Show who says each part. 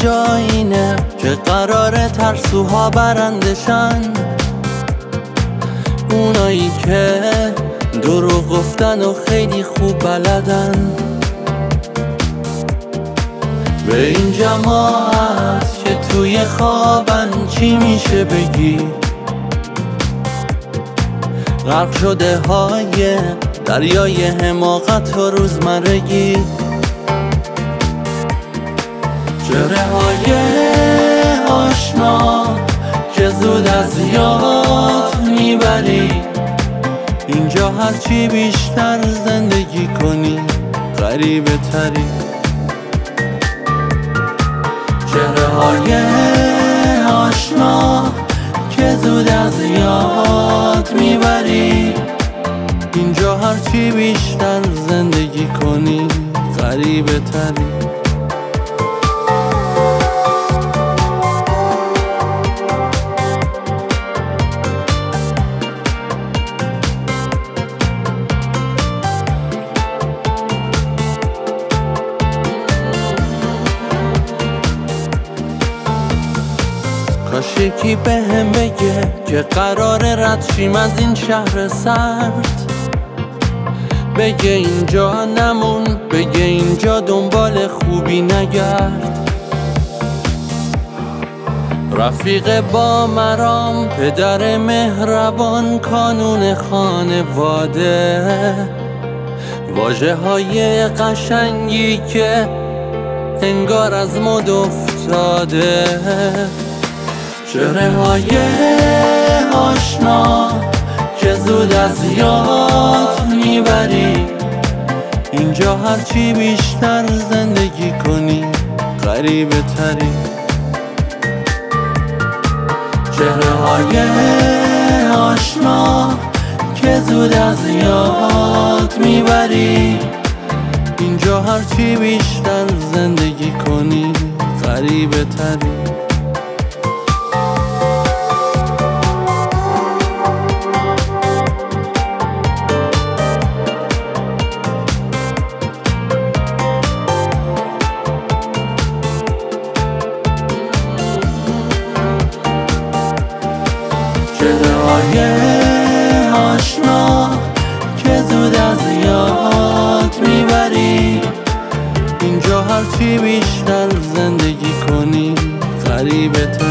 Speaker 1: اینجا اینه که قراره ترسوها برندشن، اونایی که دروغ گفتن و خیلی خوب بلدن. به این جماعت که توی خوابن چی میشه بگی؟ غرق شده های دریای حماقت و روزمرگی، چهره های آشنا که زود از یاد میبری. اینجا هرچی بیشتر زندگی کنی غریبه تری. چهره های آشنا که زود از یاد میبری. اینجا هرچی بیشتر زندگی کنی غریبه تری. کاش یکی بهم بگه که قراره رد شیم از این شهر سرد، بگه اینجا نمون، بگه اینجا دنبال خوبی نگرد. رفیق با مرام، پدر مهربان، کانون خانواده، واژه های قشنگی که انگار از مد افتاده. چهره های آشنا که زود از یاد میبری. اینجا هرچی بیشتر زندگی کنی غریبه تری. چهره های آشنا که زود از یاد میبری. اینجا هرچی بیشتر زندگی کنی غریبه تری. چهره های آشنا که زود از یاد میبری. اینجا هرچی بیشتر زندگی کنی غریبه